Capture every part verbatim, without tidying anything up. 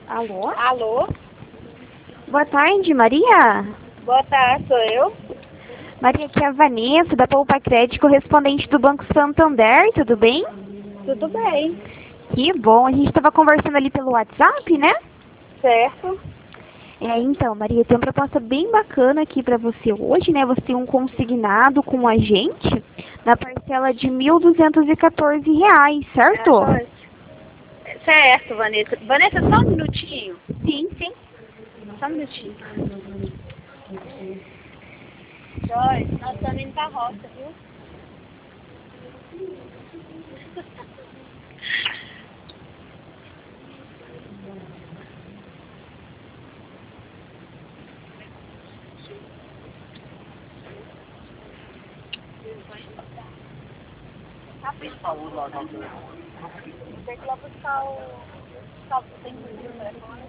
Alô? Alô? Boa tarde, Maria. Boa tarde, sou eu. Maria, aqui é a Vanessa, da Poupa Crédito, correspondente do Banco Santander, tudo bem? Tudo bem. Que bom, a gente estava conversando ali pelo WhatsApp, né? Certo. É, então, Maria, tem uma proposta bem bacana aqui para você hoje, né? Você tem um consignado com a gente na parcela de mil duzentos e quatorze reais, certo? É, certo, Vanessa. Vanessa, só um minutinho. Sim, sim. Só um minutinho. Joyce, nós estamos indo pra roça, viu? Tem que ir lá buscar o... Tem que ir no telefone.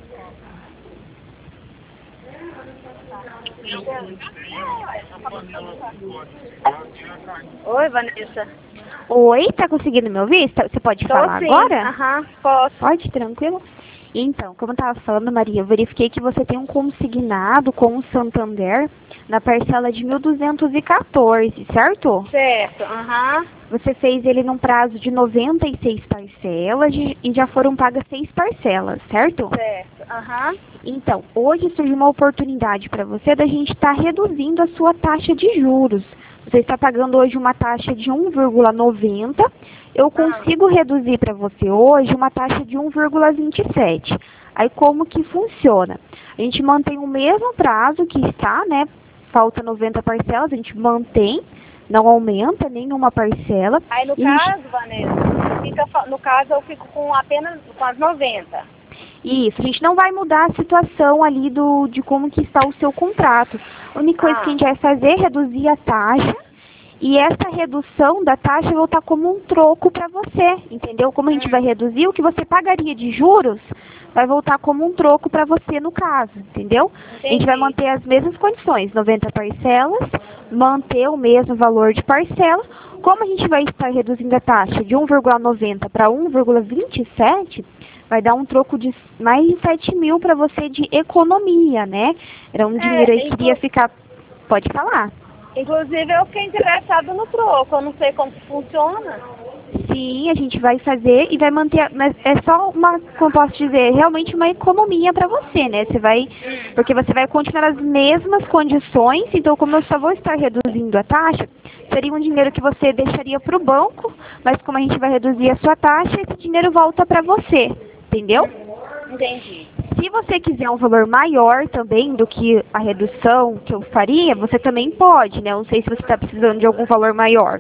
Oi, Vanessa. Oi, tá conseguindo me ouvir? Tá- Você pode Tô falar sim. agora? Aham, posso. Pode, tranquilo. Então, como eu estava falando, Maria, eu verifiquei que você tem um consignado com o Santander na parcela de mil duzentos e quatorze, certo? Certo, aham. Você fez ele num prazo de noventa e seis parcelas e e já foram pagas seis parcelas, certo? Certo, aham. Então, hoje surgiu uma oportunidade para você da gente estar reduzindo a sua taxa de juros. Você está pagando hoje uma taxa de um vírgula noventa. Eu consigo reduzir para você hoje uma taxa de um vírgula vinte e sete. Aí como que funciona? A gente mantém o mesmo prazo que está, né? Falta noventa parcelas, a gente mantém, não aumenta nenhuma parcela. Aí no E a gente- caso, Vanessa, fica, fa- no caso eu fico com apenas com as noventa. Isso, a gente não vai mudar a situação ali do, de como que está o seu contrato. A única coisa Ah. que a gente vai fazer é reduzir a taxa e essa redução da taxa vai voltar como um troco para você, entendeu? Como a gente vai reduzir, o que você pagaria de juros vai voltar como um troco para você no caso, entendeu? A gente vai Entendi. manter as mesmas condições, noventa parcelas, manter o mesmo valor de parcela. Como a gente vai estar reduzindo a taxa de um vírgula noventa para um vírgula vinte e sete, vai dar um troco de mais de sete mil para você de economia, né? Era um É, dinheiro aí que inclu- iria ficar... Pode falar. Inclusive eu fiquei interessada no troco, eu não sei como que funciona. Sim, a gente vai fazer e vai manter, mas é só uma, como posso dizer, realmente uma economia para você, né? Você vai, porque você vai continuar as mesmas condições, então como eu só vou estar reduzindo a taxa, seria um dinheiro que você deixaria para o banco, mas como a gente vai reduzir a sua taxa, esse dinheiro volta para você, entendeu? Entendi. Se você quiser um valor maior também do que a redução que eu faria, você também pode, né? Eu não sei se você está precisando de algum valor maior.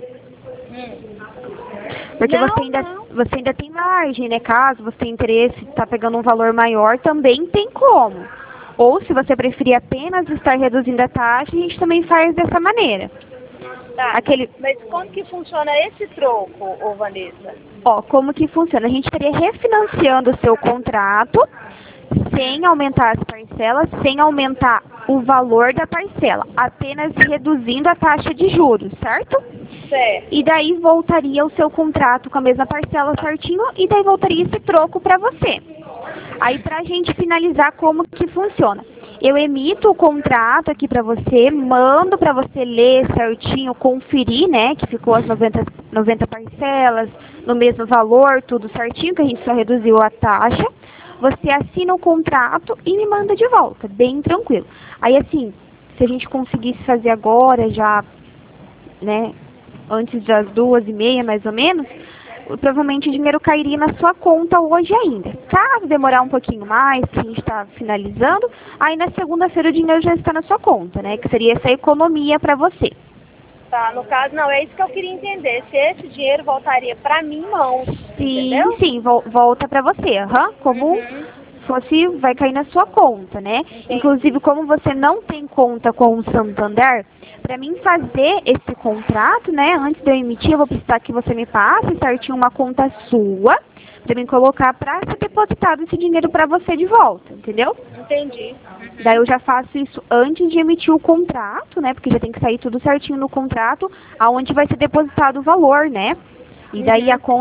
Porque Não, você ainda, não. você ainda tem margem, né? Caso você tenha interesse em estar pegando um valor maior, também tem como. Ou se você preferir apenas estar reduzindo a taxa, a gente também faz dessa maneira. Tá. Aquele, Mas como que funciona esse troco, ô Vanessa? ó, como que funciona? A gente estaria refinanciando o seu contrato sem aumentar as parcelas, sem aumentar o valor da parcela, apenas reduzindo a taxa de juros, certo? Certo. E daí voltaria o seu contrato com a mesma parcela certinho e daí voltaria esse troco para você. Aí pra gente finalizar como que funciona. Eu emito o contrato aqui para você, mando para você ler certinho, conferir, né, que ficou as noventa, noventa parcelas, no mesmo valor, tudo certinho, que a gente só reduziu a taxa. Você assina o contrato e me manda de volta, bem tranquilo. Aí assim, se a gente conseguisse fazer agora, já, né, antes das duas e meia, mais ou menos, provavelmente o dinheiro cairia na sua conta hoje ainda. Caso demorar um pouquinho mais, que a gente está finalizando, aí na segunda-feira o dinheiro já está na sua conta, né? Que seria essa economia para você. Tá, no caso, não, é isso que eu queria entender. Se esse dinheiro voltaria pra minha mão, Sim, entendeu? sim, vol- volta para você, aham, como Uhum. fosse, vai cair na sua conta, né? Entendi. Inclusive, como você não tem conta com o Santander, para mim fazer esse contrato, né, antes de eu emitir, eu vou precisar que você me passe certinho uma conta sua, para mim colocar para ser depositado esse dinheiro para você de volta, entendeu? Entendi. Daí eu já faço isso antes de emitir o contrato, né? Porque já tem que sair tudo certinho no contrato, aonde vai ser depositado o valor, né? E daí Uhum. a conta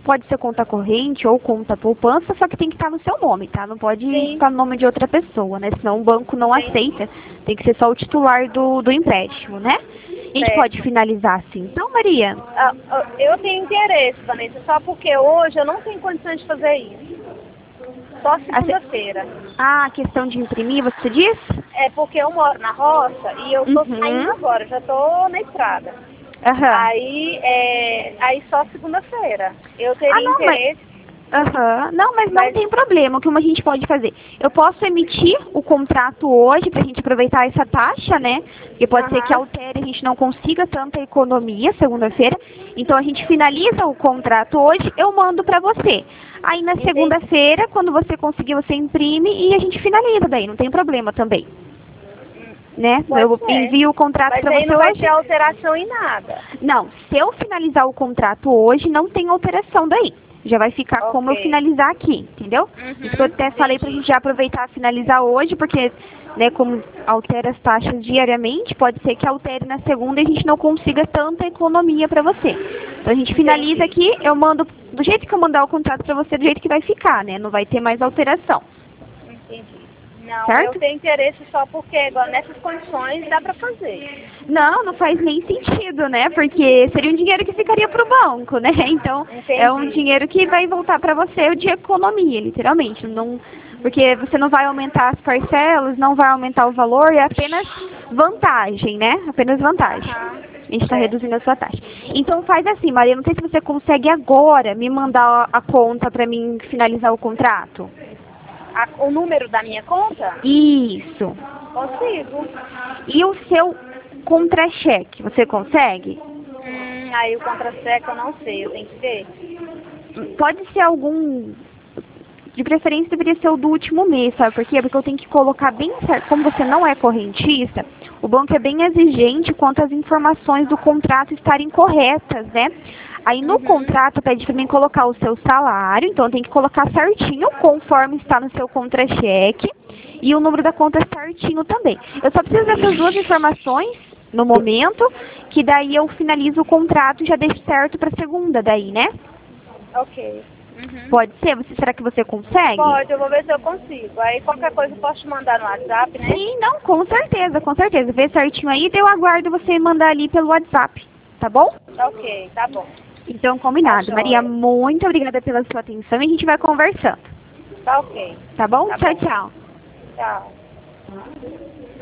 pode ser conta corrente ou conta poupança, só que tem que estar no seu nome, tá? Não pode Sim. estar no nome de outra pessoa, né? Senão o banco não Sim. aceita. Tem que ser só o titular do, do empréstimo, né? A gente Certo. pode finalizar assim. Então, Maria... Ah, ah, eu tenho interesse, Vanessa, só porque hoje eu não tenho condições de fazer isso. Só segunda-feira. Ah, a questão de imprimir, você disse? É porque eu moro na roça e eu tô Uhum. saindo agora, já tô na estrada. Aham. Aí, é, aí só segunda-feira. Eu teria Ah, não, mas- interesse. Aham. Não, mas não Mas- tem problema. O que a gente pode fazer? Eu posso emitir o contrato hoje pra gente aproveitar essa taxa, né? Porque pode ser Aham. que altere e a gente não consiga tanta economia segunda-feira. Então a gente finaliza o contrato hoje, eu mando pra você. Aí na Entendi. segunda-feira, quando você conseguir, você imprime e a gente finaliza daí, não tem problema também. Né? Pode Eu ser. envio o contrato Mas pra aí você não vai hoje. ter alteração em nada. Não, se eu finalizar o contrato hoje, não tem alteração daí. Já vai ficar como eu Ok. finalizar aqui, entendeu? Uhum, Isso que eu até falei pra entendi. gente já aproveitar e finalizar hoje, porque, né, como altera as taxas diariamente, pode ser que altere na segunda e a gente não consiga tanta economia pra você. Então a gente finaliza Entendi. aqui, eu mando, do jeito que eu mandar o contrato pra você, do jeito que vai ficar, né? Não vai ter mais alteração. Entendi. Não, Certo? eu tenho interesse só porque agora nessas condições dá pra fazer. Não, não faz nem sentido, né? Porque seria um dinheiro que ficaria pro banco, né? Então, é um Entendi. dinheiro que vai voltar para você de economia, literalmente. Não, porque você não vai aumentar as parcelas, não vai aumentar o valor, é apenas vantagem, né? Apenas vantagem. Aham. A gente está É. reduzindo a sua taxa. Então faz assim, Maria, não sei se você consegue agora me mandar a conta para mim finalizar o contrato. A- o número da minha conta? Isso. Consigo. E o seu contra-cheque, você consegue? Hum, aí o contra-cheque eu não sei, eu tenho que ver. Pode ser algum... De preferência deveria ser o do último mês, sabe por quê? Porque eu tenho que colocar bem certo. Como você não é correntista, o banco é bem exigente quanto às informações do contrato estarem corretas, né? Aí no Uhum. contrato pede também colocar o seu salário, então tem que colocar certinho conforme está no seu contra-cheque e o número da conta certinho também. Eu só preciso dessas duas informações no momento, que daí eu finalizo o contrato e já deixo certo para segunda daí, né? Ok. Uhum. Pode ser? Você, será que você consegue? Pode, eu vou ver se eu consigo. Aí qualquer coisa eu posso te mandar no WhatsApp, né? Sim, não, com certeza, com certeza. Vê certinho aí, daí eu aguardo você mandar ali pelo WhatsApp, tá bom? Ok, tá bom. Então, combinado. Tá Maria, joia. muito obrigada pela sua atenção e a gente vai conversando, Tá ok. tá bom? Tá Tchau, bom. tchau. Tchau.